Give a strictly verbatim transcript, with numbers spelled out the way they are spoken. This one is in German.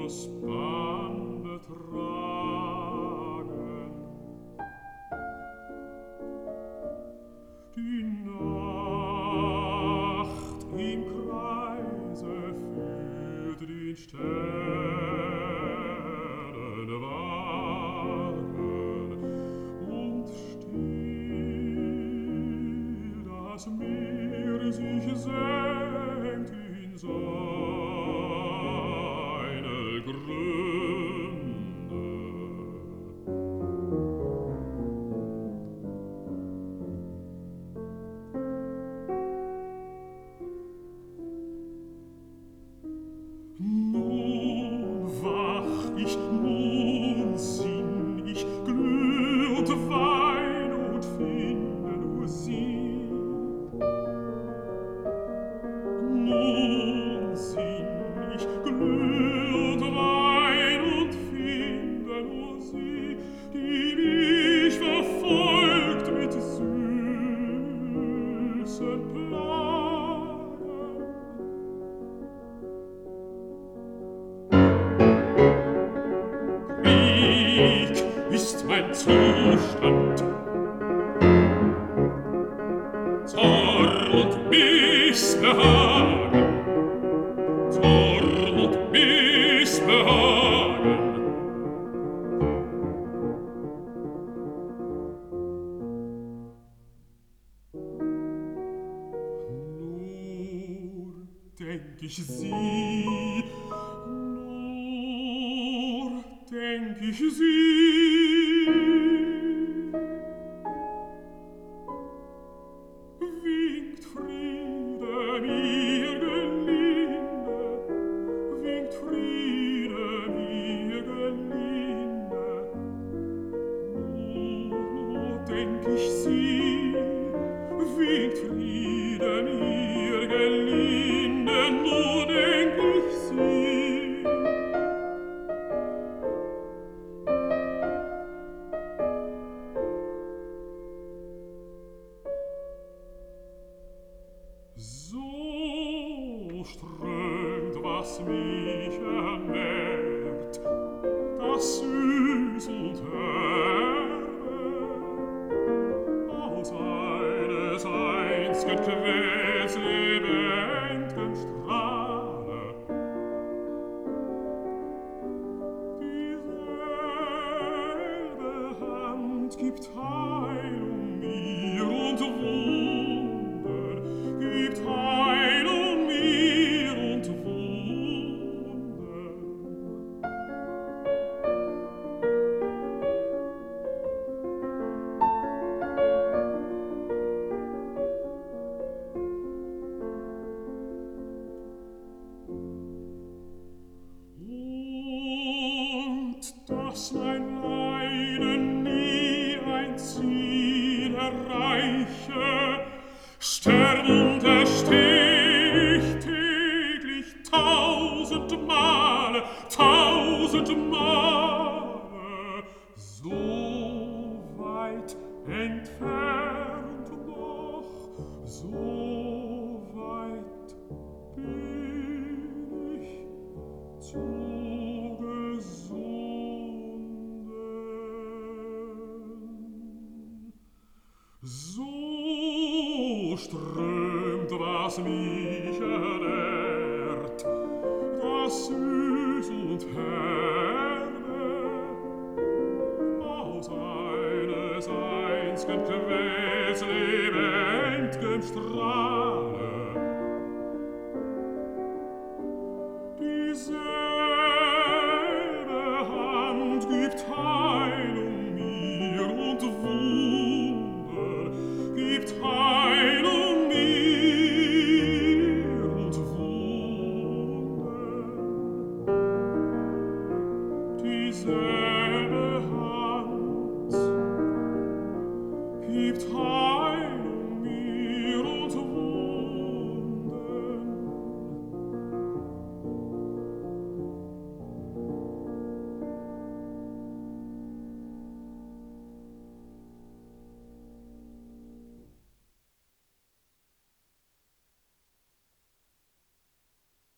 Bande tragen. Die Nacht im Kreise führt den Sternenwagen und still das Meer sich senkt in seine Gründe. Nun wach ich, nun sinn ich, glüh und wein und finde nur sie. Nun sinn ich, glüh und wein und finde nur sie, die mich verfolgt mit süßen Plagen. Krieg ist mein Zustand, Zorn und Missbehagen, Zorn und Missbehagen. Nur denk ich sie, nur denk ich sie, winkt Friede mir gelinde, winkt Friede mir gelinde. Nur denk ich sie, winkt Friede mir gelinde, nur denk ich sie. So strömt, was mich ernährt, das Süß und Herbe, aus eines einzigen Quellens lebendigen Strahle. Dieselbe Hand gibt Heilung mir und Wunder, gibt Heilung mir und Wunder. Und dass mein Leiden nie ein Ziel erreiche, sterbend ersteh ich täglich tausend Male, tausend Male, so weit entfernt noch, so weit bin ich zu gesunden. So strömt, was mich ernährt, das Süß und Herbe, aus eines einzigen Quells lebendigem Strahle. Dieselbe Hand gibt Heilung mir und Wunder, gibt Heilung mir und Wunder. Dieselbe Hand gibt Heilung